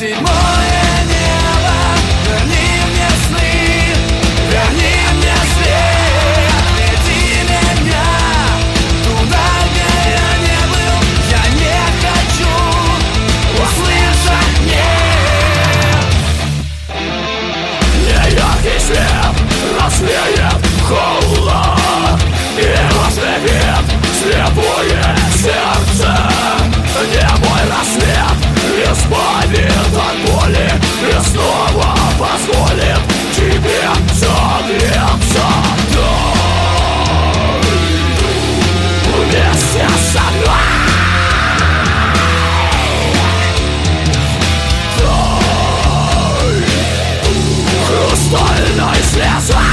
седьмое небо, верни мне сны, верни мне свет, веди меня туда, где я не был. Я не хочу услышать нет. Неяркий свет развеет холод и разлепит слепое сердце. Не мой рассвет избавит от боли и снова позволит тебе согреться. Дай вместе со мной, дай хрустальной слезой.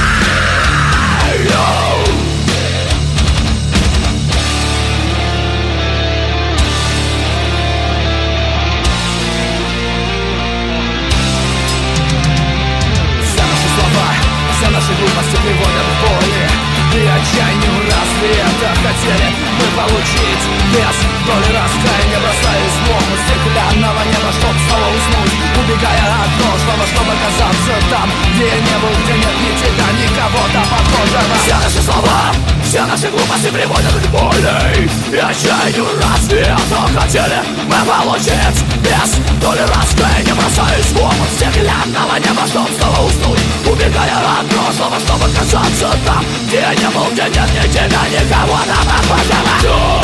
Все наши глупости приводят к боли и отчаянию рассвета. Хотели мы получить без доли раскаяния, бросаясь в омут стеклянного неба, чтоб снова уснуть, убегая от прошлого, чтобы оказаться там, где я не был, где нет ни тебя, ни кого-то похожего. Все наши слова, все наши глупости приводят к боли и отчаянию рассвета. Хотели мы получить без доли раскаяния, бросаясь в омут стеклянного неба, чтоб снова уснуть, убегая от прошлого, чтобы оказаться там, где я не был, где нет ни тебя, ни кого-то похожего.